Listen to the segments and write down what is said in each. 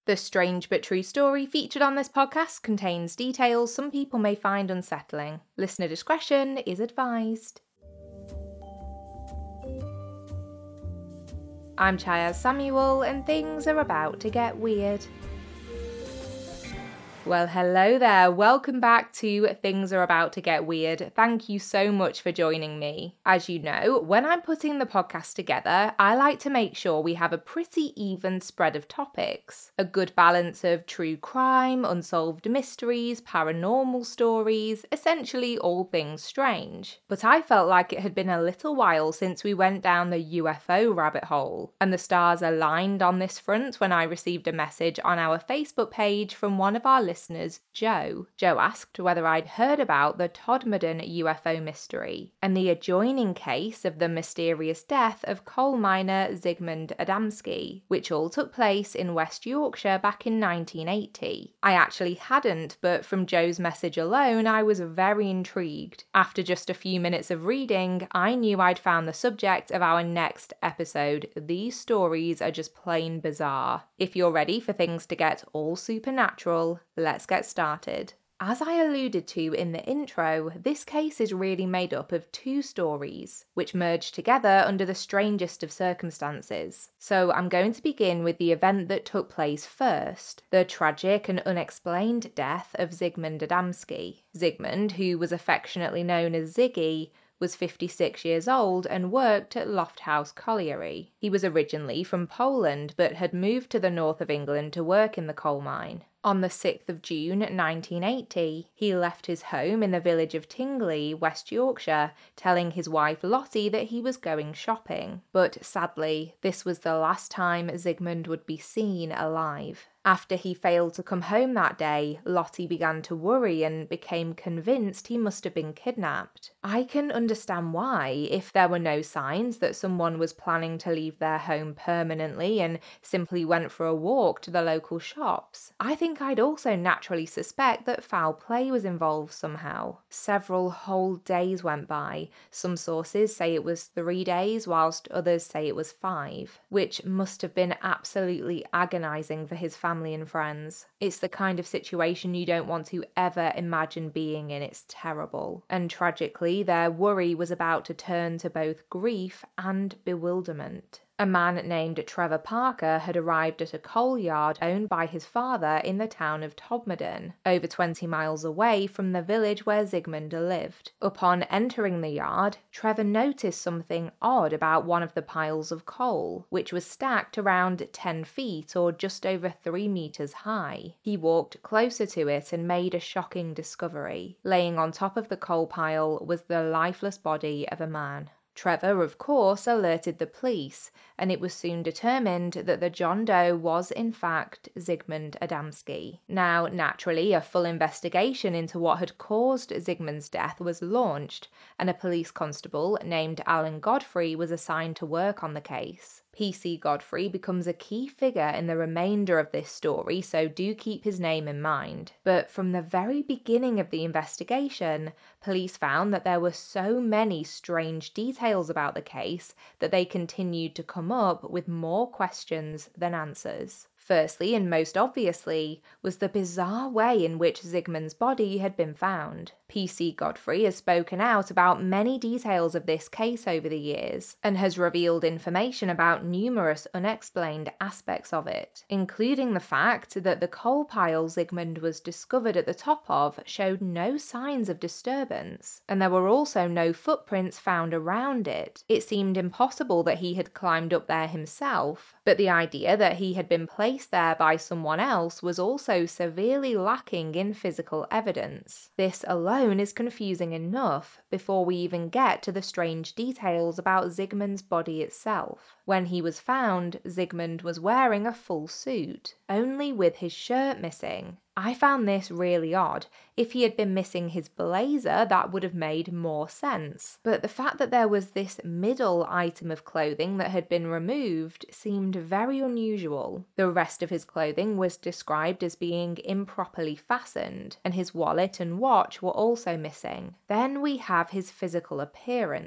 The strange but true story featured on this podcast contains details some people may find unsettling. Listener discretion is advised. I'm Chaya Samuel, and things are about to get weird. Well, hello there. Welcome back to Things Are About to Get Weird. Thank you so much for joining me. As you know, when I'm putting the podcast together, I like to make sure we have a pretty even spread of topics. A good balance of true crime, unsolved mysteries, paranormal stories, essentially all things strange. But I felt like it had been a little while since we went down the UFO rabbit hole, and the stars aligned on this front when I received a message on our Facebook page from one of our listeners, Joe. Joe asked whether I'd heard about the Todmorden UFO mystery and the adjoining case of the mysterious death of coal miner Zygmunt Adamski, which all took place in West Yorkshire back in 1980. I actually hadn't, but from Joe's message alone, I was very intrigued. After just a few minutes of reading, I knew I'd found the subject of our next episode. These stories are just plain bizarre. If you're ready for things to get all supernatural, let's get started. As I alluded to in the intro, this case is really made up of two stories, which merge together under the strangest of circumstances. So I'm going to begin with the event that took place first, the tragic and unexplained death of Zygmunt Adamski. Zygmunt, who was affectionately known as Ziggy, was 56 years old and worked at Lofthouse Colliery. He was originally from Poland but had moved to the north of England to work in the coal mine. On the 6th of June 1980, he left his home in the village of Tingley, West Yorkshire, telling his wife Lottie that he was going shopping. But sadly, this was the last time Zygmunt would be seen alive. After he failed to come home that day, Lottie began to worry and became convinced he must have been kidnapped. I can understand why, if there were no signs that someone was planning to leave their home permanently and simply went for a walk to the local shops. I think I'd also naturally suspect that foul play was involved somehow. Several whole days went by. Some sources say it was 3 days, whilst others say it was 5, which must have been absolutely agonising for his family and friends. It's the kind of situation you don't want to ever imagine being in. It's terrible. And tragically, their worry was about to turn to both grief and bewilderment. A man named Trevor Parker had arrived at a coal yard owned by his father in the town of Todmorden, over 20 miles away from the village where Zygmunt lived. Upon entering the yard, Trevor noticed something odd about one of the piles of coal, which was stacked around 10 feet or just over 3 meters high. He walked closer to it and made a shocking discovery. Laying on top of the coal pile was the lifeless body of a man. Trevor, of course, alerted the police, and it was soon determined that the John Doe was in fact Zygmunt Adamski. Now, naturally, a full investigation into what had caused Zygmunt's death was launched, and a police constable named Alan Godfrey was assigned to work on the case. PC Godfrey becomes a key figure in the remainder of this story, so do keep his name in mind. But from the very beginning of the investigation, police found that there were so many strange details about the case that they continued to come up with more questions than answers. Firstly, and most obviously, was the bizarre way in which Zygmunt's body had been found. PC Godfrey has spoken out about many details of this case over the years, and has revealed information about numerous unexplained aspects of it, including the fact that the coal pile Zygmunt was discovered at the top of showed no signs of disturbance, and there were also no footprints found around it. It seemed impossible that he had climbed up there himself, but the idea that he had been placed there by someone else was also severely lacking in physical evidence. This alone is confusing enough before we even get to the strange details about Zygmunt's body itself. When he was found, Zygmunt was wearing a full suit, only with his shirt missing. I found this really odd. If he had been missing his blazer, that would have made more sense. But the fact that there was this middle item of clothing that had been removed seemed very unusual. The rest of his clothing was described as being improperly fastened, and his wallet and watch were also missing. Then we have his physical appearance.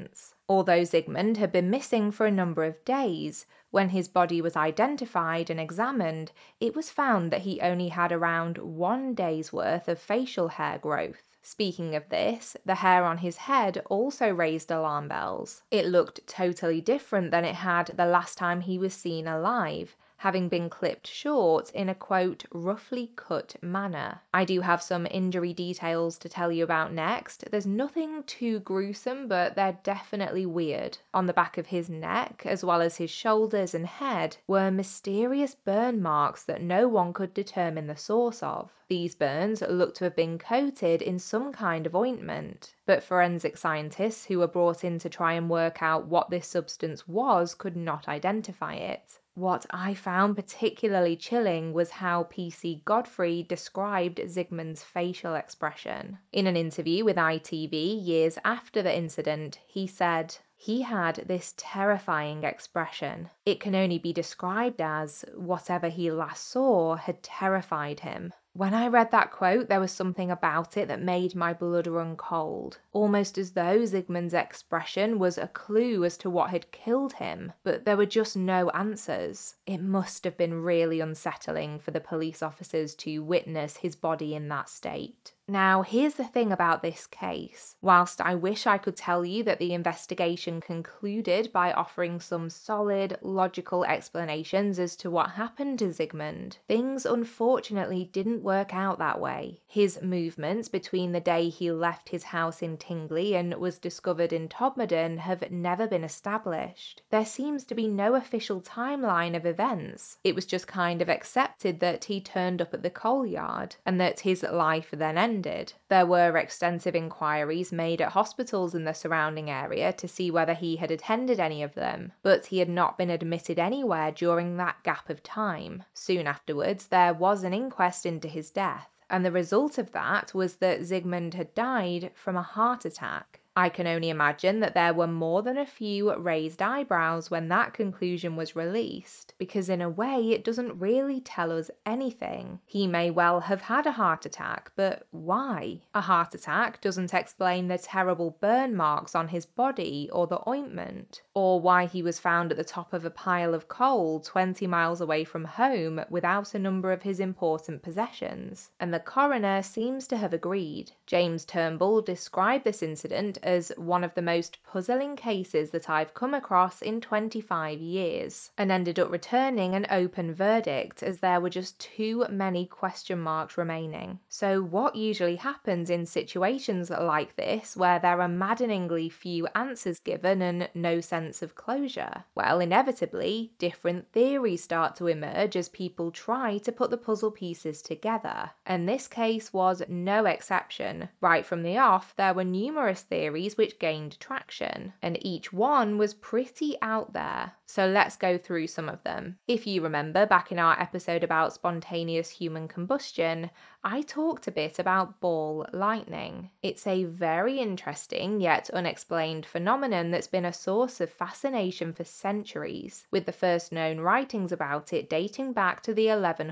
Although Zygmunt had been missing for a number of days, when his body was identified and examined, it was found that he only had around 1 day's worth of facial hair growth. Speaking of this, the hair on his head also raised alarm bells. It looked totally different than it had the last time he was seen alive, having been clipped short in a quote, roughly cut manner. I do have some injury details to tell you about next. There's nothing too gruesome, but they're definitely weird. On the back of his neck, as well as his shoulders and head, were mysterious burn marks that no one could determine the source of. These burns looked to have been coated in some kind of ointment, but forensic scientists who were brought in to try and work out what this substance was could not identify it. What I found particularly chilling was how PC Godfrey described Zygmunt's facial expression. In an interview with ITV years after the incident, he said, "He had this terrifying expression. It can only be described as whatever he last saw had terrified him." When I read that quote, there was something about it that made my blood run cold, almost as though Zygmunt's expression was a clue as to what had killed him, but there were just no answers. It must have been really unsettling for the police officers to witness his body in that state. Now, here's the thing about this case. Whilst I wish I could tell you that the investigation concluded by offering some solid, logical explanations as to what happened to Zygmunt, things unfortunately didn't work out that way. His movements between the day he left his house in Tingley and was discovered in Todmorden have never been established. There seems to be no official timeline of events. It was just kind of accepted that he turned up at the coal yard and that his life then ended. There were extensive inquiries made at hospitals in the surrounding area to see whether he had attended any of them, but he had not been admitted anywhere during that gap of time. Soon afterwards, there was an inquest into his death, and the result of that was that Zygmunt had died from a heart attack. I can only imagine that there were more than a few raised eyebrows when that conclusion was released, because in a way it doesn't really tell us anything. He may well have had a heart attack, but why? A heart attack doesn't explain the terrible burn marks on his body or the ointment, or why he was found at the top of a pile of coal 20 miles away from home without a number of his important possessions. And the coroner seems to have agreed. James Turnbull described this incident as one of the most puzzling cases that I've come across in 25 years, and ended up returning an open verdict as there were just too many question marks remaining. So what usually happens in situations like this where there are maddeningly few answers given and no sense of closure? Well, inevitably, different theories start to emerge as people try to put the puzzle pieces together, and this case was no exception. Right from the off, there were numerous theories which gained traction, and each one was pretty out there. So let's go through some of them. If you remember back in our episode about spontaneous human combustion, I talked a bit about ball lightning. It's a very interesting yet unexplained phenomenon that's been a source of fascination for centuries, with the first known writings about it dating back to the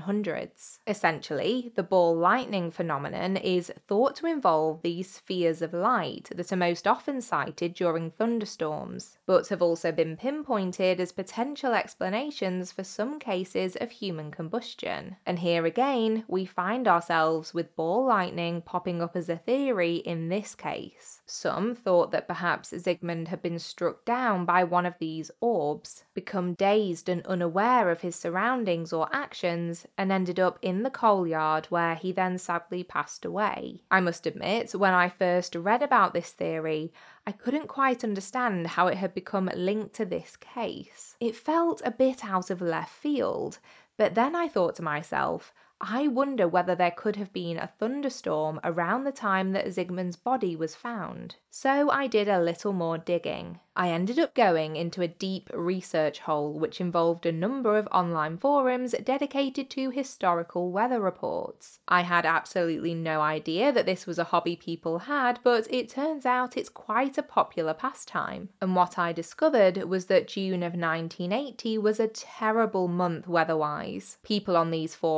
1100s. Essentially, the ball lightning phenomenon is thought to involve these spheres of light that are most often sighted during thunderstorms, but have also been pinpointed as potential explanations for some cases of human combustion. And here again, we find ourselves with ball lightning popping up as a theory in this case. Some thought that perhaps Zygmunt had been struck down by one of these orbs, become dazed and unaware of his surroundings or actions, and ended up in the coal yard where he then sadly passed away. I must admit, when I first read about this theory, I couldn't quite understand how it had become linked to this case. It felt a bit out of left field, but then I thought to myself, I wonder whether there could have been a thunderstorm around the time that Zygmunt's body was found. So I did a little more digging. I ended up going into a deep research hole which involved a number of online forums dedicated to historical weather reports. I had absolutely no idea that this was a hobby people had, but it turns out it's quite a popular pastime. And what I discovered was that June of 1980 was a terrible month weather-wise. People on these forums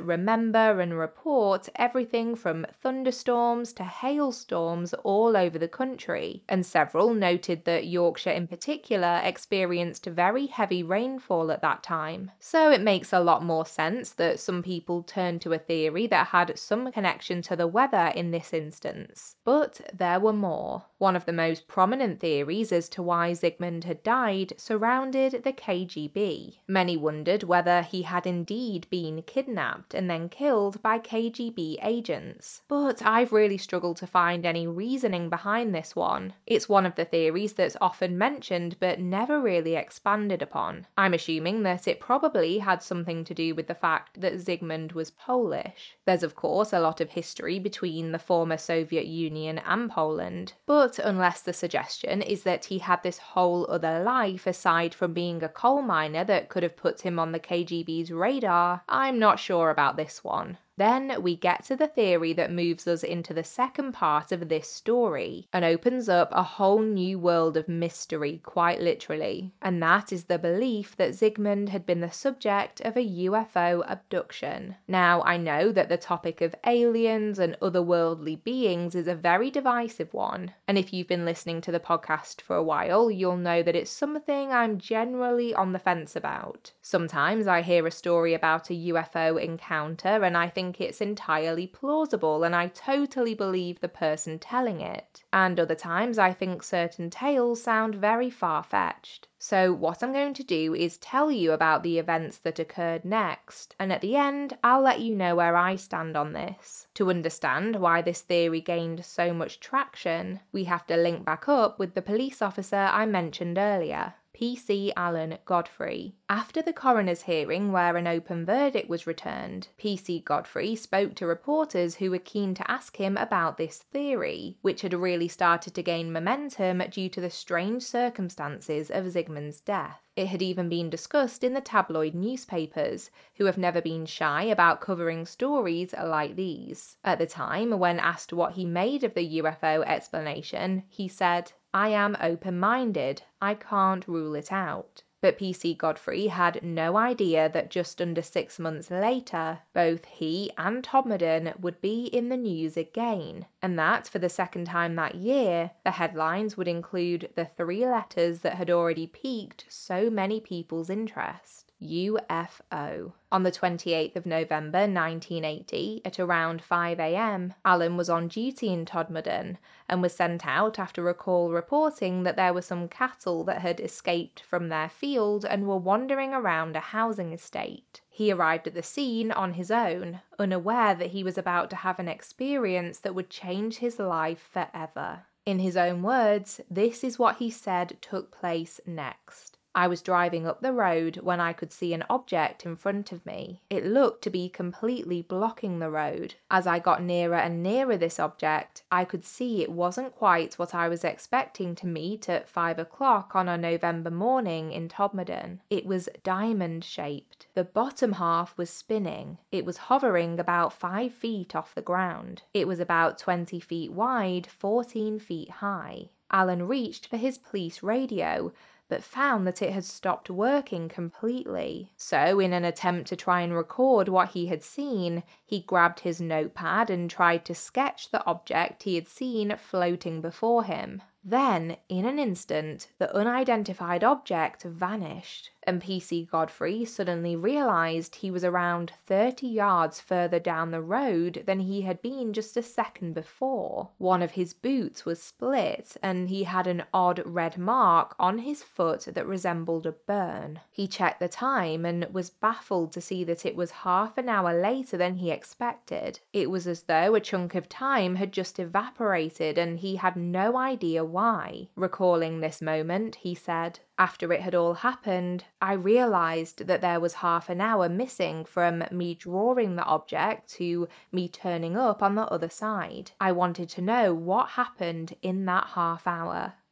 remember and report everything from thunderstorms to hailstorms all over the country, and several noted that Yorkshire in particular experienced very heavy rainfall at that time. So it makes a lot more sense that some people turned to a theory that had some connection to the weather in this instance. But there were more. One of the most prominent theories as to why Zygmunt had died surrounded the KGB. Many wondered whether he had indeed been kidnapped and then killed by KGB agents. But I've really struggled to find any reasoning behind this one. It's one of the theories that's often mentioned but never really expanded upon. I'm assuming that it probably had something to do with the fact that Zygmunt was Polish. There's of course a lot of history between the former Soviet Union and Poland, but unless the suggestion is that he had this whole other life aside from being a coal miner that could have put him on the KGB's radar, I'm not sure about this one. Then we get to the theory that moves us into the second part of this story and opens up a whole new world of mystery, quite literally. And that is the belief that Zygmunt had been the subject of a UFO abduction. Now, I know that the topic of aliens and otherworldly beings is a very divisive one. And if you've been listening to the podcast for a while, you'll know that it's something I'm generally on the fence about. Sometimes I hear a story about a UFO encounter and I think it's entirely plausible and I totally believe the person telling it. And other times I think certain tales sound very far-fetched. So what I'm going to do is tell you about the events that occurred next, and at the end I'll let you know where I stand on this. To understand why this theory gained so much traction, we have to link back up with the police officer I mentioned earlier, P.C. Alan Godfrey. After the coroner's hearing where an open verdict was returned, P.C. Godfrey spoke to reporters who were keen to ask him about this theory, which had really started to gain momentum due to the strange circumstances of Zygmunt's death. It had even been discussed in the tabloid newspapers, who have never been shy about covering stories like these. At the time, when asked what he made of the UFO explanation, he said, "I am open-minded. I can't rule it out." But P.C. Godfrey had no idea that just under 6 months later, both he and Todmorden would be in the news again, and that for the second time that year, the headlines would include the 3 letters that had already piqued so many people's interest. UFO. On the 28th of November 1980, at around 5 a.m, Alan was on duty in Todmorden and was sent out after a call reporting that there were some cattle that had escaped from their field and were wandering around a housing estate. He arrived at the scene on his own, unaware that he was about to have an experience that would change his life forever. In his own words, this is what he said took place next. I was driving up the road when I could see an object in front of me. It looked to be completely blocking the road. As I got nearer and nearer this object, I could see it wasn't quite what I was expecting to meet at 5 o'clock on a November morning in Todmorden. It was diamond-shaped. The bottom half was spinning. It was hovering about 5 feet off the ground. It was about 20 feet wide, 14 feet high. Alan reached for his police radio, but found that it had stopped working completely. So, in an attempt to try and record what he had seen, he grabbed his notepad and tried to sketch the object he had seen floating before him. Then, in an instant, the unidentified object vanished, and P.C. Godfrey suddenly realised he was around 30 yards further down the road than he had been just a second before. One of his boots was split, and he had an odd red mark on his foot that resembled a burn. He checked the time and was baffled to see that it was half an hour later than he expected. It was as though a chunk of time had just evaporated, and he had no idea why. Recalling this moment, he said, "After it had all happened, I realised that there was half an hour missing from me drawing the object to me turning up on the other side. I wanted to know what happened in that half hour.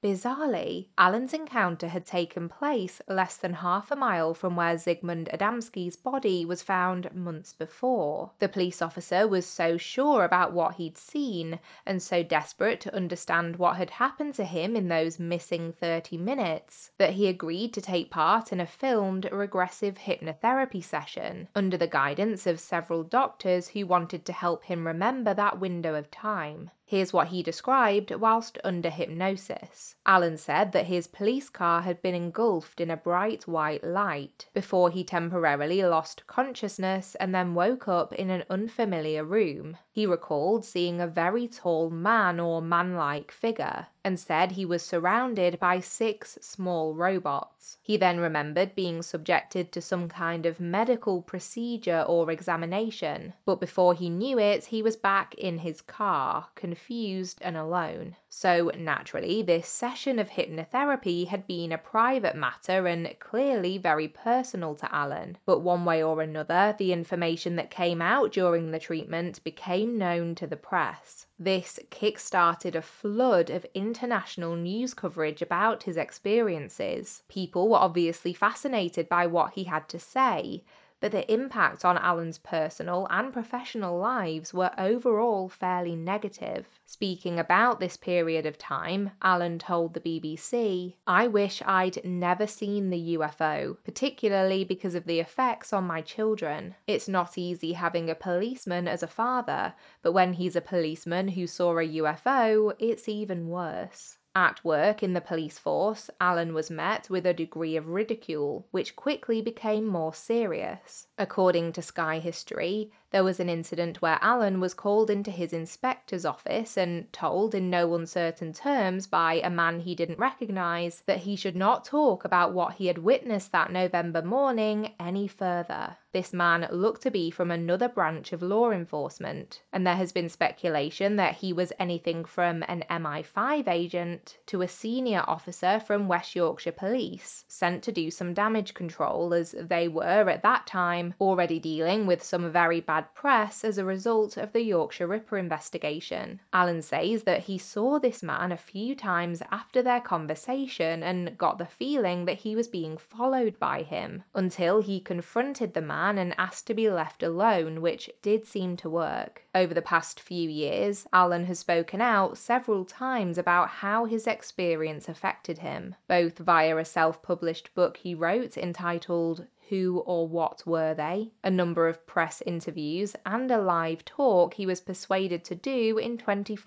Bizarrely, Alan's encounter had taken place less than half a mile from where Zygmunt Adamski's body was found months before. The police officer was so sure about what he'd seen and so desperate to understand what had happened to him in those missing 30 minutes that he agreed to take part in a filmed regressive hypnotherapy session under the guidance of several doctors who wanted to help him remember that window of time. Here's what he described whilst under hypnosis. Alan said that his police car had been engulfed in a bright white light before he temporarily lost consciousness and then woke up in an unfamiliar room. He recalled seeing a very tall man or man-like figure and said he was surrounded by 6 small robots. He then remembered being subjected to some kind of medical procedure or examination, but before he knew it, he was back in his car, confused and alone. So naturally, this session of hypnotherapy had been a private matter and clearly very personal to Alan. But one way or another, the information that came out during the treatment became known to the press. This kick-started a flood of international news coverage about his experiences. People were obviously fascinated by what he had to say, but the impact on Alan's personal and professional lives were overall fairly negative. Speaking about this period of time, Alan told the BBC, "I wish I'd never seen the UFO, particularly because of the effects on my children. It's not easy having a policeman as a father, but when he's a policeman who saw a UFO, it's even worse." At work in the police force, Alan was met with a degree of ridicule, which quickly became more serious. According to Sky History, there was an incident where Alan was called into his inspector's office and told in no uncertain terms by a man he didn't recognise that he should not talk about what he had witnessed that November morning any further. This man looked to be from another branch of law enforcement, and there has been speculation that he was anything from an MI5 agent to a senior officer from West Yorkshire Police, sent to do some damage control, as they were, at that time, already dealing with some very bad press as a result of the Yorkshire Ripper investigation. Alan says that he saw this man a few times after their conversation and got the feeling that he was being followed by him, until he confronted the man and asked to be left alone, which did seem to work. Over the past few years, Alan has spoken out several times about how his experience affected him, both via a self-published book he wrote entitled Who or What Were They?, a number of press interviews, and a live talk he was persuaded to do in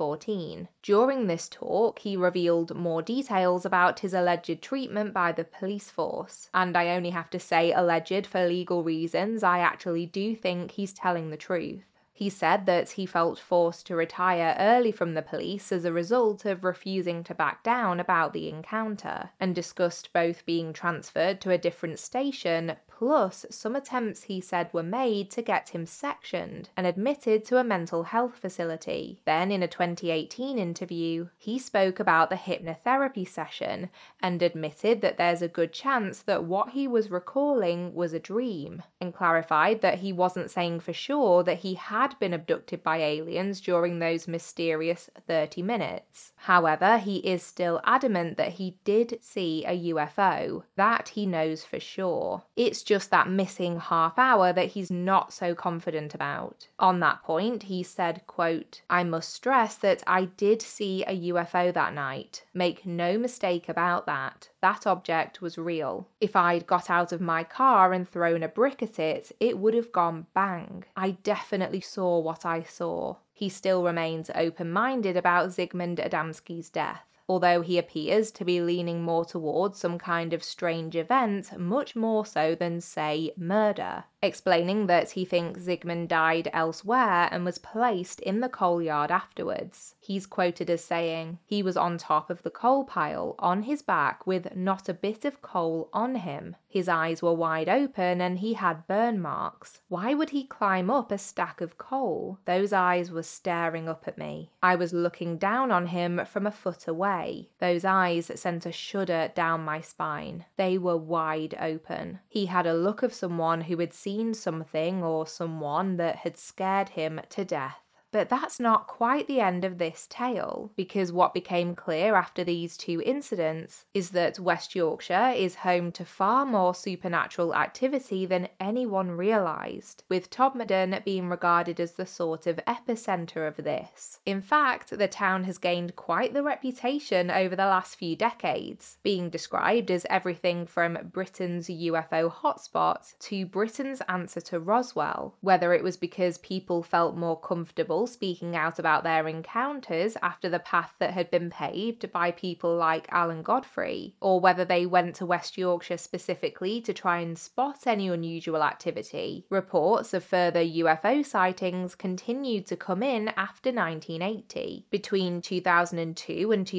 2014. During this talk, he revealed more details about his alleged treatment by the police force. And I only have to say alleged for legal reasons. I actually do think he's telling the truth. He said that he felt forced to retire early from the police as a result of refusing to back down about the encounter, and discussed both being transferred to a different station, plus some attempts he said were made to get him sectioned and admitted to a mental health facility. Then, in a 2018 interview, he spoke about the hypnotherapy session and admitted that there's a good chance that what he was recalling was a dream, and clarified that he wasn't saying for sure that he had been abducted by aliens during those mysterious 30 minutes. However, he is still adamant that he did see a UFO. That he knows for sure. It's just that missing half hour that he's not so confident about. On that point, he said, quote, "I must stress that I did see a UFO that night. Make no mistake about that. That object was real. If I'd got out of my car and thrown a brick at it, it would have gone bang. I definitely saw what I saw." He still remains open-minded about Zygmunt Adamski's death, although he appears to be leaning more towards some kind of strange event, much more so than, say, murder, explaining that he thinks Zygmunt died elsewhere and was placed in the coal yard afterwards. He's quoted as saying, "He was on top of the coal pile, on his back, with not a bit of coal on him. His eyes were wide open and he had burn marks. Why would he climb up a stack of coal? Those eyes were staring up at me. I was looking down on him from a foot away. Those eyes sent a shudder down my spine. They were wide open. He had a look of someone who had seen something or someone that had scared him to death." But that's not quite the end of this tale, because what became clear after these two incidents is that West Yorkshire is home to far more supernatural activity than anyone realised, with Todmorden being regarded as the sort of epicentre of this. In fact, the town has gained quite the reputation over the last few decades, being described as everything from Britain's UFO hotspot to Britain's answer to Roswell, whether it was because people felt more comfortable speaking out about their encounters after the path that had been paved by people like Alan Godfrey, or whether they went to West Yorkshire specifically to try and spot any unusual activity. Reports of further UFO sightings continued to come in after 1980. Between 2002 and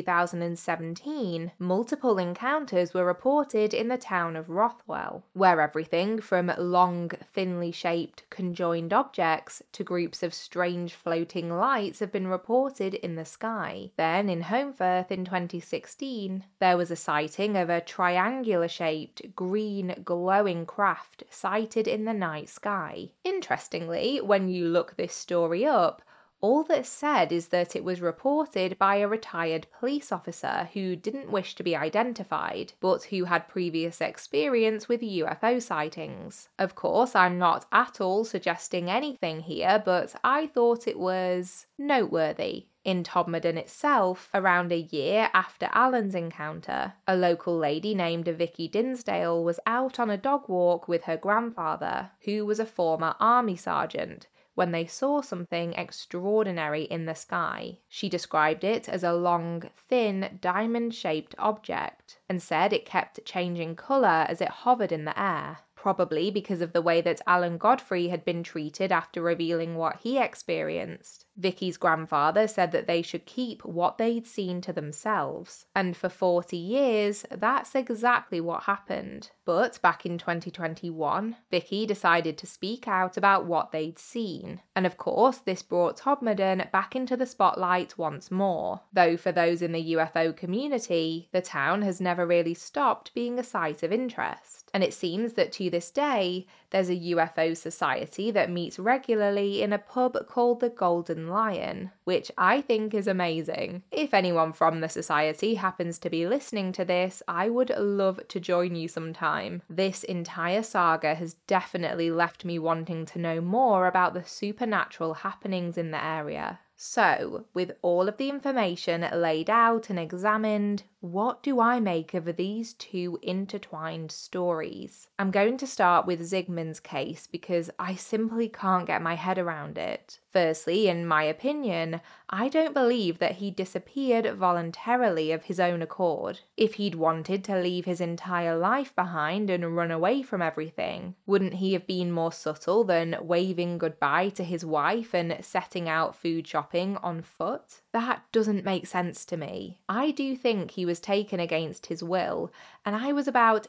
2017, multiple encounters were reported in the town of Rothwell, where everything from long, thinly shaped, conjoined objects to groups of strange floating lights have been reported in the sky. Then, in Holmfirth in 2016, there was a sighting of a triangular-shaped, green, glowing craft sighted in the night sky. Interestingly, when you look this story up, all that's said is that it was reported by a retired police officer who didn't wish to be identified, but who had previous experience with UFO sightings. Of course, I'm not at all suggesting anything here, but I thought it was noteworthy. In Todmorden itself, around a year after Alan's encounter, a local lady named Vicky Dinsdale was out on a dog walk with her grandfather, who was a former army sergeant, when they saw something extraordinary in the sky. She described it as a long, thin, diamond-shaped object, and said it kept changing colour as it hovered in the air, probably because of the way that Alan Godfrey had been treated after revealing what he experienced. Vicky's grandfather said that they should keep what they'd seen to themselves, and for 40 years, that's exactly what happened. But back in 2021, Vicky decided to speak out about what they'd seen, and of course this brought Todmorden back into the spotlight once more, though for those in the UFO community, the town has never really stopped being a site of interest, and it seems that to this day, there's a UFO society that meets regularly in a pub called the Golden Lion, which I think is amazing. If anyone from the society happens to be listening to this, I would love to join you sometime. This entire saga has definitely left me wanting to know more about the supernatural happenings in the area. So, with all of the information laid out and examined, what do I make of these two intertwined stories? I'm going to start with Zygmund's case because I simply can't get my head around it. Firstly, in my opinion, I don't believe that he disappeared voluntarily of his own accord. If he'd wanted to leave his entire life behind and run away from everything, wouldn't he have been more subtle than waving goodbye to his wife and setting out food shopping on foot? That doesn't make sense to me. I do think he was taken against his will, and I was about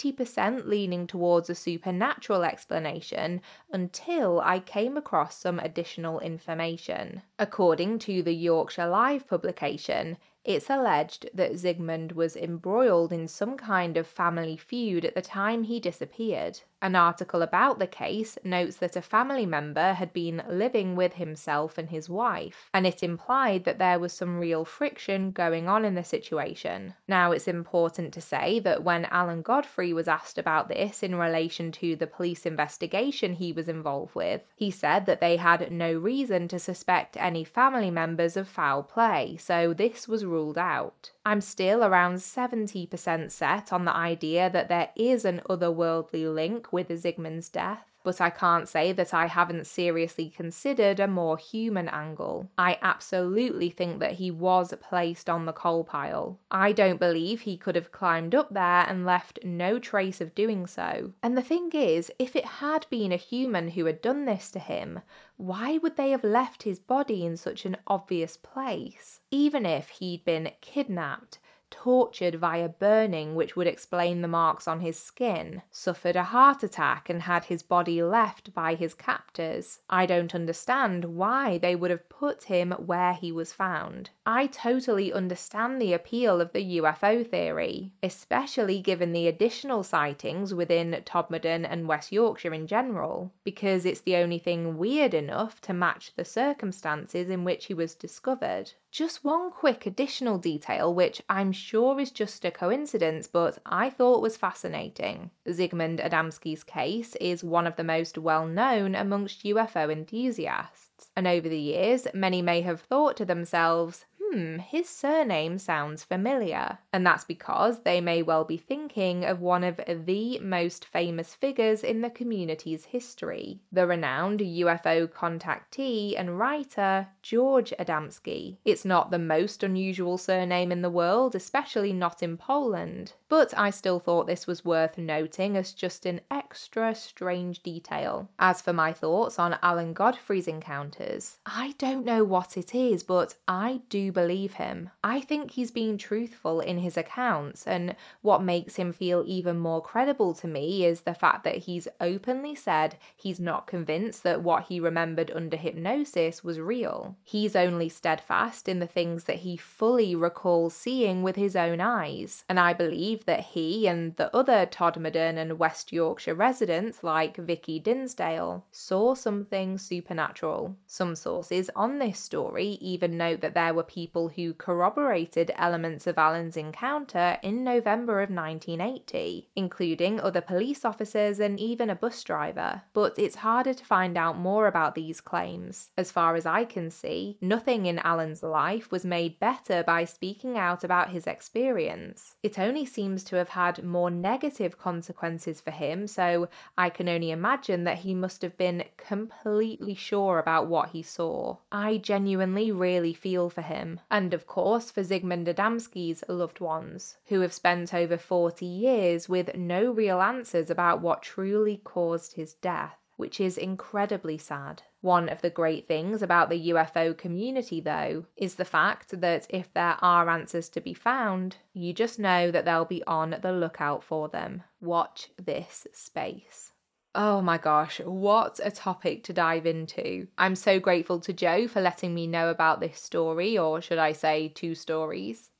80% leaning towards a supernatural explanation until I came across some additional information. According to the Yorkshire Live publication, it's alleged that Zygmund was embroiled in some kind of family feud at the time he disappeared. An article about the case notes that a family member had been living with himself and his wife, and it implied that there was some real friction going on in the situation. Now, it's important to say that when Alan Godfrey was asked about this in relation to the police investigation he was involved with, he said that they had no reason to suspect any family members of foul play, so this was ruled out. I'm still around 70% set on the idea that there is an otherworldly link with Zygmund's death, but I can't say that I haven't seriously considered a more human angle. I absolutely think that he was placed on the coal pile. I don't believe he could have climbed up there and left no trace of doing so. And the thing is, if it had been a human who had done this to him, why would they have left his body in such an obvious place? Even if he'd been kidnapped, tortured via burning, which would explain the marks on his skin, suffered a heart attack and had his body left by his captors. I don't understand why they would have put him where he was found. I totally understand the appeal of the UFO theory, especially given the additional sightings within Todmorden and West Yorkshire in general, because it's the only thing weird enough to match the circumstances in which he was discovered. Just one quick additional detail, which I'm sure is just a coincidence, but I thought was fascinating. Zygmunt Adamski's case is one of the most well-known amongst UFO enthusiasts, and over the years, many may have thought to themselves, his surname sounds familiar. And that's because they may well be thinking of one of the most famous figures in the community's history, the renowned UFO contactee and writer George Adamski. It's not the most unusual surname in the world, especially not in Poland, but I still thought this was worth noting as just an extra strange detail. As for my thoughts on Alan Godfrey's encounters, I don't know what it is, but I do believe him. I think he's being truthful in his accounts, and what makes him feel even more credible to me is the fact that he's openly said he's not convinced that what he remembered under hypnosis was real. He's only steadfast in the things that he fully recalls seeing with his own eyes, and I believe that he and the other Todmorden and West Yorkshire residents like Vicky Dinsdale saw something supernatural. Some sources on this story even note that there were people who corroborated elements of Alan's encounter in November of 1980, including other police officers and even a bus driver. But it's harder to find out more about these claims. As far as I can see, nothing in Alan's life was made better by speaking out about his experience. It only seems to have had more negative consequences for him, so I can only imagine that he must have been completely sure about what he saw. I genuinely really feel for him. And of course for Zygmunt Adamski's loved ones, who have spent over 40 years with no real answers about what truly caused his death, which is incredibly sad. One of the great things about the UFO community, though, is the fact that if there are answers to be found, you just know that they'll be on the lookout for them. Watch this space. Oh my gosh, what a topic to dive into. I'm so grateful to Joe for letting me know about this story, or should I say 2 stories.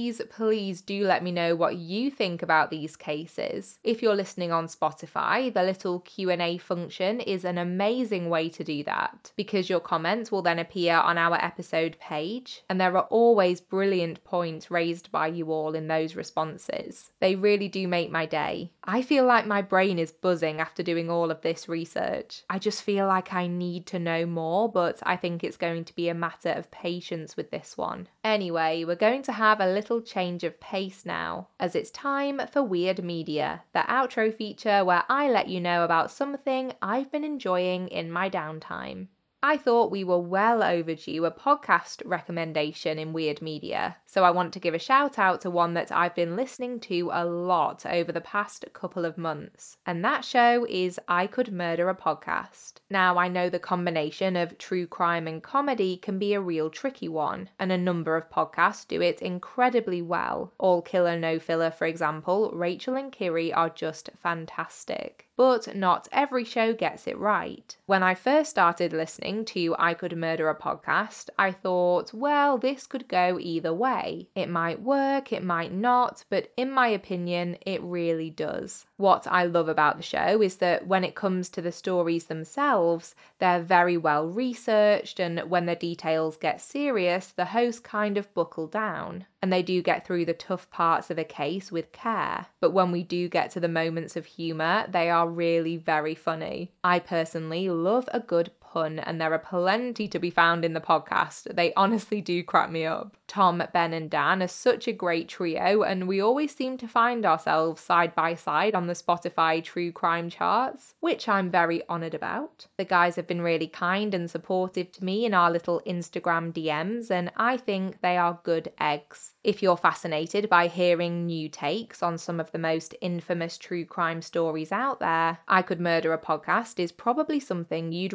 Please do let me know what you think about these cases. If you're listening on Spotify, the little Q&A function is an amazing way to do that, because your comments will then appear on our episode page, and there are always brilliant points raised by you all in those responses. They really do make my day. I feel like my brain is buzzing after doing all of this research. I just feel like I need to know more, but I think it's going to be a matter of patience with this one. Anyway, we're going to have a little change of pace now, as it's time for Weird Media, the outro feature where I let you know about something I've been enjoying in my downtime. I thought we were well overdue a podcast recommendation in Weird Media, so I want to give a shout out to one that I've been listening to a lot over the past couple of months, and that show is I Could Murder a Podcast. Now, I know the combination of true crime and comedy can be a real tricky one, and a number of podcasts do it incredibly well. All Killer No Filler, for example, Rachel and Kiri are just fantastic. But not every show gets it right. When I first started listening to I Could Murder a Podcast, I thought, well, this could go either way. It might work, it might not, but in my opinion, it really does. What I love about the show is that when it comes to the stories themselves, they're very well researched, and when the details get serious, the hosts kind of buckle down. And they do get through the tough parts of a case with care. But when we do get to the moments of humour, they are really very funny. I personally love a good pun, and there are plenty to be found in the podcast. They honestly do crack me up. Tom, Ben and Dan are such a great trio, and we always seem to find ourselves side by side on the Spotify true crime charts, which I'm very honoured about. The guys have been really kind and supportive to me in our little Instagram DMs, and I think they are good eggs. If you're fascinated by hearing new takes on some of the most infamous true crime stories out there, I Could Murder a Podcast is probably something you'd really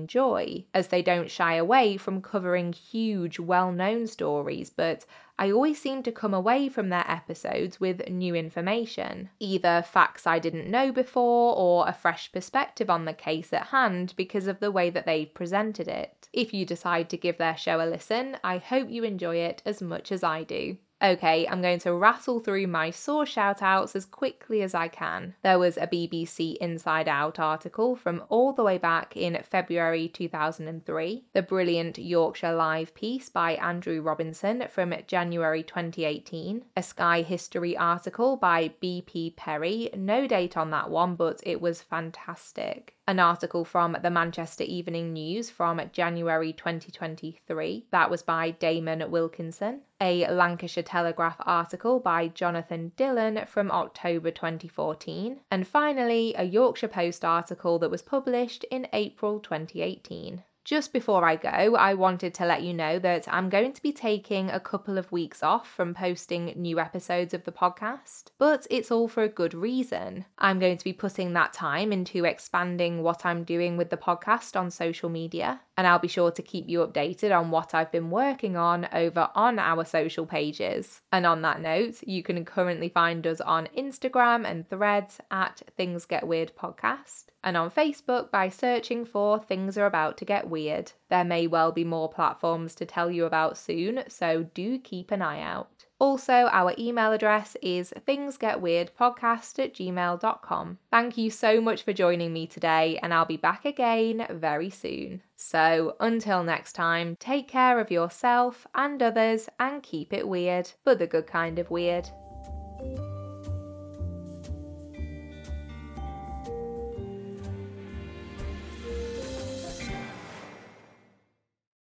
enjoy, as they don't shy away from covering huge, well-known stories, but I always seem to come away from their episodes with new information, either facts I didn't know before or a fresh perspective on the case at hand because of the way that they've presented it. If you decide to give their show a listen, I hope you enjoy it as much as I do. Okay, I'm going to rattle through my source shoutouts as quickly as I can. There was a BBC Inside Out article from all the way back in February 2003, the brilliant Yorkshire Live piece by Andrew Robinson from January 2018, a Sky History article by B.P. Perry, no date on that one, but it was fantastic. An article from the Manchester Evening News from January 2023, that was by Damon Wilkinson. A Lancashire Telegraph article by Jonathan Dillon from October 2014. And finally, a Yorkshire Post article that was published in April 2018. Just before I go, I wanted to let you know that I'm going to be taking a couple of weeks off from posting new episodes of the podcast, but it's all for a good reason. I'm going to be putting that time into expanding what I'm doing with the podcast on social media, and I'll be sure to keep you updated on what I've been working on over on our social pages. And on that note, you can currently find us on Instagram and Threads at Things Get Weird Podcast, and on Facebook by searching for Things Are About to Get Weird. There may well be more platforms to tell you about soon, so do keep an eye out. Also, our email address is thingsgetweirdpodcast@gmail.com. Thank you so much for joining me today, and I'll be back again very soon. So, until next time, take care of yourself and others and keep it weird, but the good kind of weird.